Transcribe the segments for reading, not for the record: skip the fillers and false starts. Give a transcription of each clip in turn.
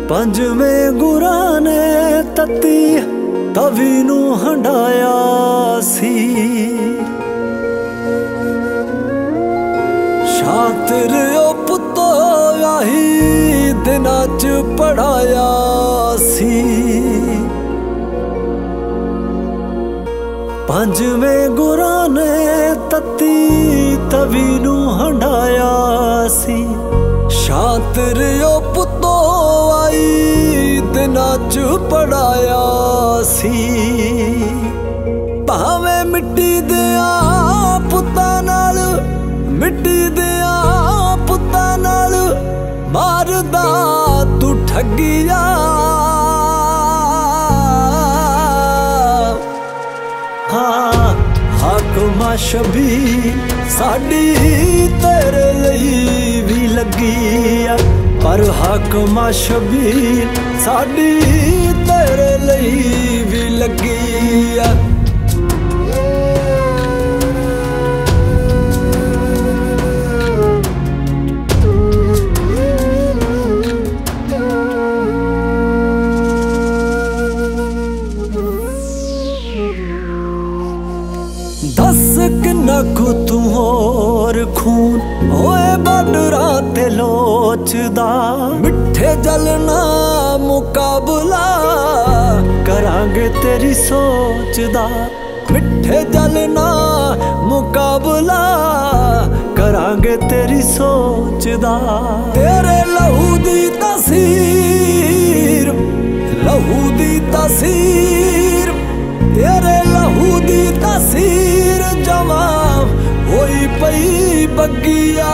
ਪੰਜਵੇਂ ਗੁਰਾਂ ਨੇ ਤੱਤੀ ਤਵੀ ਨੂੰ ਹੰਡਾਇਆ ਸੀ। ਸ਼ਾਤਿਰ ਓ ਪੁੱਤੋ ਆਹੀ ਦਿਨਾਂ ਚ ਪੜਾਇਆ ਸੀ। ਪੰਜਵੇਂ ਗੁਰਾਂ ਨੇ ਤੱਤੀ ਤਵੀ ਨੂੰ ਹੰਡਾਇਆ ਸੀ। ਸ਼ਾਤਿਰ ਓ ਪੁੱਤੋ ਆਈ ਦਿਨਾਂ ਚ ਪੜਾਇਆ ਸੀ। ਭਾਵੇਂ ਮਿੱਟੀ ਦਿਆਂ ਪੁੱਤਾਂ ਨਾਲ, ਮਿੱਟੀ ਦਿਆਂ ਪੁੱਤਾਂ ਨਾਲ ਮਾਰਦਾ ਤੂੰ ਠੱਗੀਆਂ। ਹਾਕਮਾ ਸ਼ਬੀਰ ਸਾਡੀ ਤੇਰੇ ਲਈ ਵੀ ਲੱਗੀ ਆ, ਪਰ ਹਾਕਮਾ ਸ਼ਬੀਰ ਸਾਡੀ ਤੇਰੇ ਲਈ ਵੀ ਲੱਗੀ ਆ। दस किन्ना कु तू होर खून होए बार्डरां ते लोचदा। मिठे जलना मुकाबला करांगे तेरी सोच दा। मिठे जलना मुकाबला करांगे तेरी सोच दा। तेरे लहू दी तसीर, लहू दी तसीर, तेरे लहू दी तसीर जमा होई पई बगिया।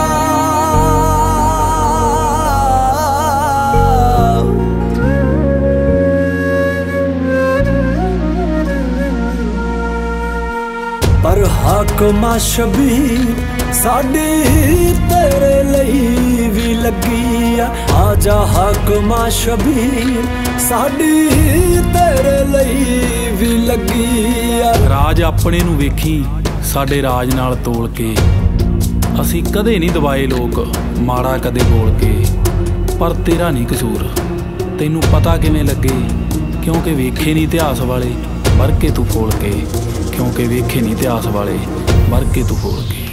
पर हाकमा शबीर साडी तेरे लई भी लगी आ। आजा हाकमा शबीर साडी तेरे लई भी लगी आ। राज अपने नूं वेखी साडे राज नाल तोल के, असी कदे नहीं दबाए लोग माड़ा कदे बोल के। पर तेरा नहीं कसूर, तैनू पता किवें लगे क्योंकि वेखे नहीं इतिहास वाले मर के तू फोड़ के। क्योंकि वेखे नहीं इतिहास वाले मर के तू फोड़ के।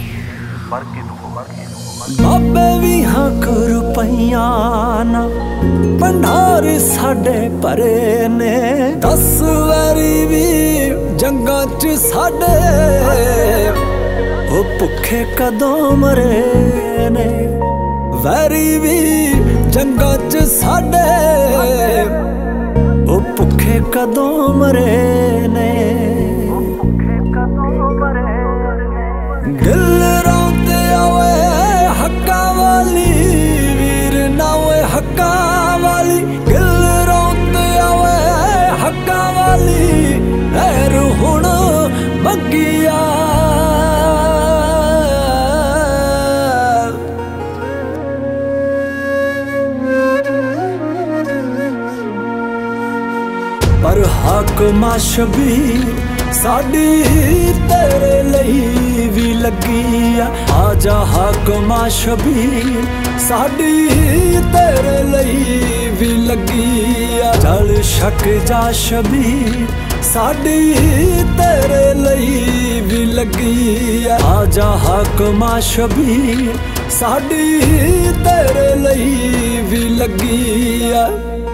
बाबे भी हक रुपैया ना भंडार साडे भरे ने। 10 वारी भी जंगां च साडे ओ भुखे कदों मरे ने। वैरी भी जंगां च साडे ओ भुखे कदों मरे ने। दिल रोते आवे हक्का वाली वीर नावे हक्का वाली। दिल रोते आवे हक्का वाली ऐर हुण मगिया। पर हाकमा शबीर साडी तेरे लई भी लगी आ। आजा हाकमा शबीर साडी तेरे लई भी लगी आ। चल शक जा शबीर साडी तेरे लई भी लगी आ। आजा हाकमा शबीर साडी तेरे लई भी लगी आ।